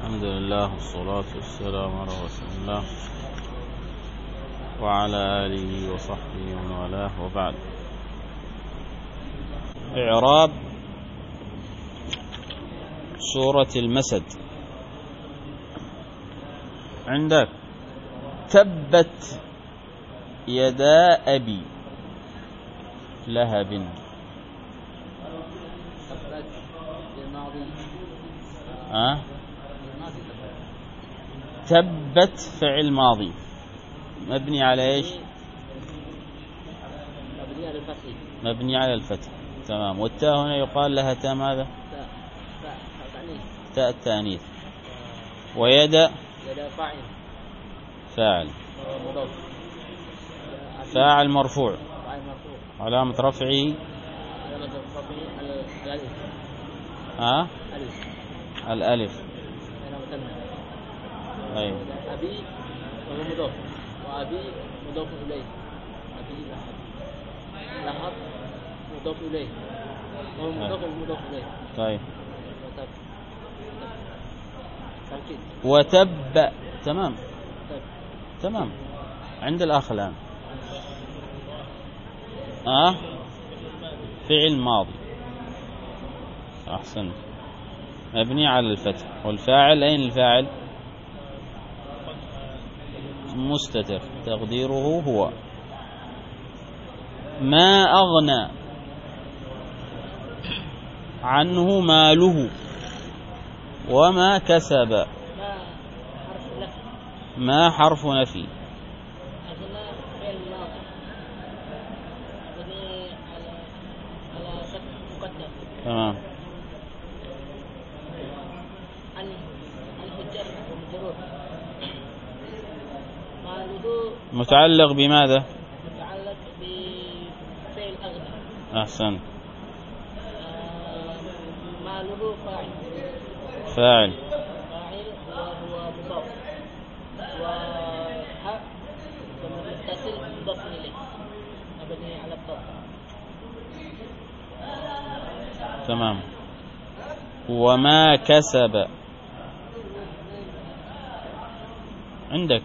الحمد لله والصلاة والسلام على رسول الله وعلى آله وصحبه ومن والاه، وبعد. إعراب سورة المسد. عندك تبت يدا أبي لهب. تبت فعل ماضي مبني على ايش؟ مبني على الفتح. تمام. والتاء هنا يقال لها تاء ماذا؟ تاء التانيث. ويد فاعل فاعل مرفوع علامة رفعه الألف. أيوة. أبي وهو مضاف، وأبي مضاف إليه. أبي لهب مضاف إليه، وهو مضاف إليه. طيب. وتب. تمام. تمام. عند الأخ الآن فعل ماضي. أحسن. مبني على الفتح. والفاعل أين الفاعل؟ مستتر تقديره هو. ما أغنى عنه ماله وما كسب. ما حرف نفي. تمام. متعلق بماذا؟ متعلق بفعل أغنى. أحسن. ماله فاعل وهو مضاف، وها متصل مضاف إليه مبني على الضم. تمام. وما كسب عندك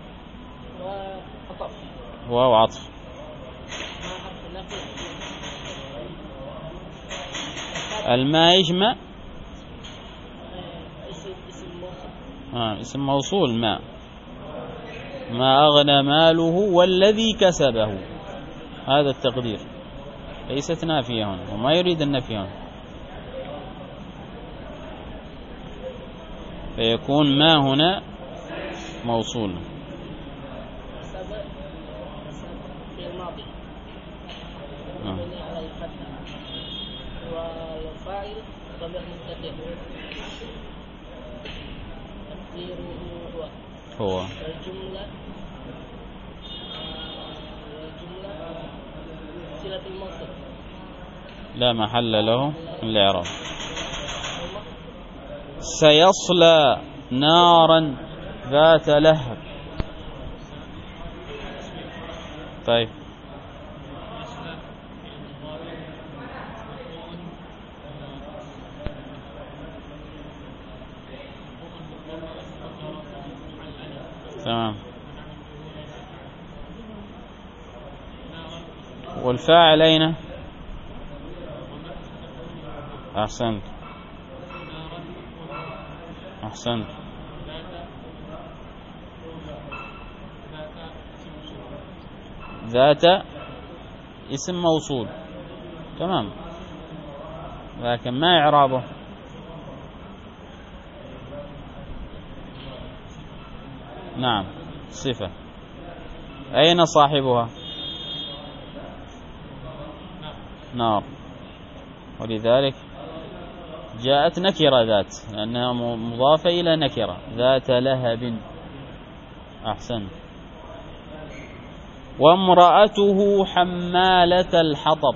واو عطف. الماء يجمع اسم موصول. ما أغنى ماله والذي كسبه. هذا التقدير ليست نافية هنا، وما يريد النفي هنا، فيكون ما هنا موصول. والفاعل ضمير مستتر تقديره هو. والجملة صلة الموصول لا محل له من الإعراب. سيصلى نارا ذات لهب. طيب. تمام. والفاعل أين؟ أحسنت. أحسنت. ذات اسم موصول. تمام. لكن ما إعرابه؟ نعم صفة. أين صاحبها؟ نار. ولذلك جاءت نكرة ذات، لأنها مضافة إلى نكرة. ذات لهب. أحسن. وامرأته حمالة الحطب.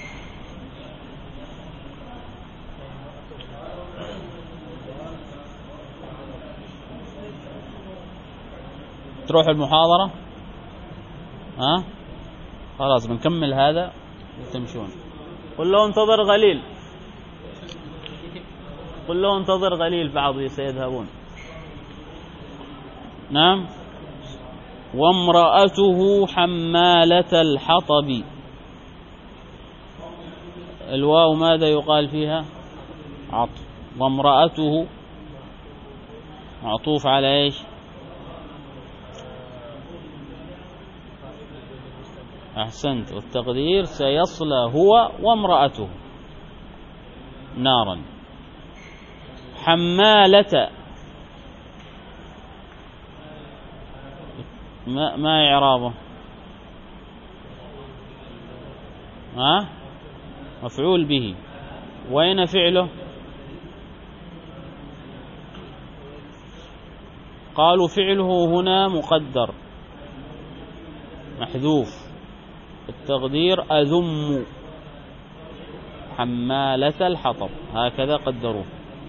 تروح المحاضرة خلاص بنكمل هذا وتمشون. قل له انتظر قليل، بعض سيذهبون. نعم. وامرأته حمالة الحطب. الواو ماذا يقال فيها؟ عطف. وامرأته معطوف على ايش؟ أحسنت. والتقدير سيصلى هو وامرأته نارا. حمالة ما إعرابه؟ مفعول به. وين فعله؟ قالوا فعله هنا مقدر محذوف. التقدير أذم حمالة الحطب، هكذا قدروه.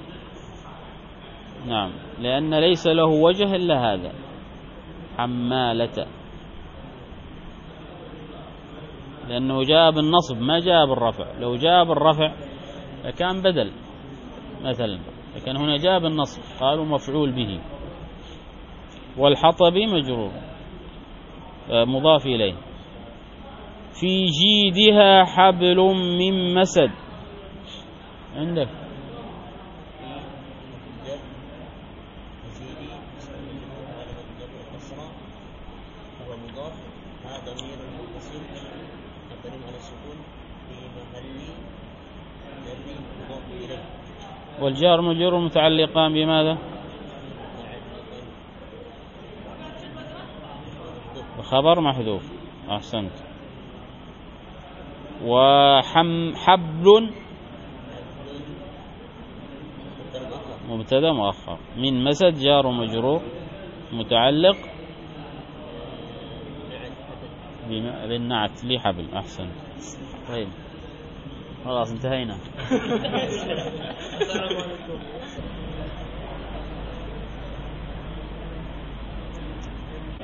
نعم، لأن ليس له وجه إلا هذا، حمالة، لأنه جاء بالنصب ما جاء بالرفع. لو جاء بالرفع فكان بدل مثلا، لكن هنا جاء بالنصب، قالوا مفعول به. والحطب مجرور مضاف إليه. في جيدها حبل من مسد. عندك والجار مجرور متعلقان بماذا؟ بخبر محذوف. أحسنت. وحبل مبتدا مؤخر. من مسد جار مجرور متعلق بالنعت لحبل. أحسنت. طيب خلاص انتهينا.